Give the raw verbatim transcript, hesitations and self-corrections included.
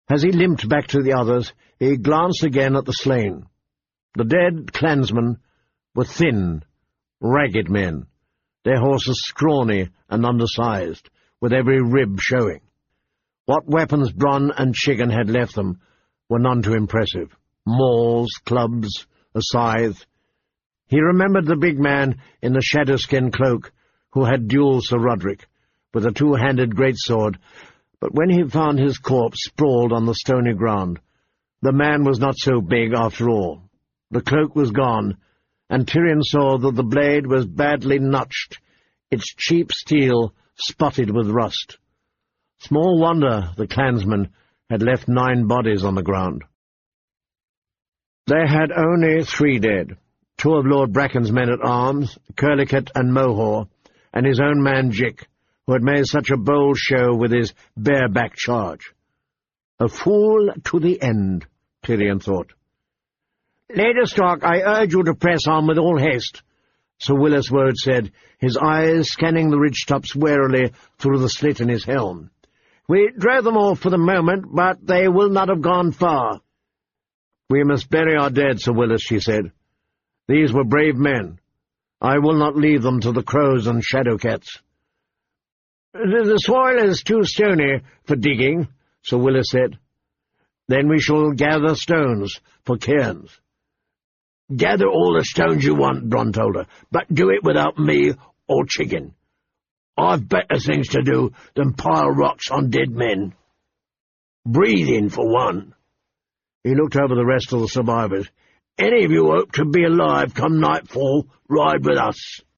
As he limped back to the others, he glanced again at the slain. The dead clansmen were thin, ragged men, their horses scrawny and undersized, with every rib showing. What weapons Bronn and Chiggin had left them were none too impressive. Mauls, clubs, a scythe. He remembered the big man in the shadow-skin cloak who had duelled Sir Roderick with a two-handed greatsword, but when he found his corpse sprawled on the stony ground, the man was not so big after all. The cloak was gone, and Tyrion saw that the blade was badly notched, its cheap steel spotted with rust. Small wonder the clansmen had left nine bodies on the ground. They had only three dead, two of Lord Bracken's men-at-arms, Curlicut and Mohor, and his own man Jick, who had made such a bold show with his bareback charge. A fool to the end, Tyrion thought. "Lady Stark, I urge you to press on with all haste," Sir Willis Wode said, his eyes scanning the ridge-tops warily through the slit in his helm. "We drove them off for the moment, but they will not have gone far." "We must bury our dead, Sir Willis," she said. "These were brave men. I will not leave them to the crows and shadowcats." "The soil is too stony for digging," Sir Willis said. "Then we shall gather stones for cairns." "Gather all the stones you want," Bronn told her, "but do it without me or Chiggin. I've better things to do than pile rocks on dead men. Breathing, for one." He looked over the rest of the survivors. "Any of you hope to be alive come nightfall, ride with us."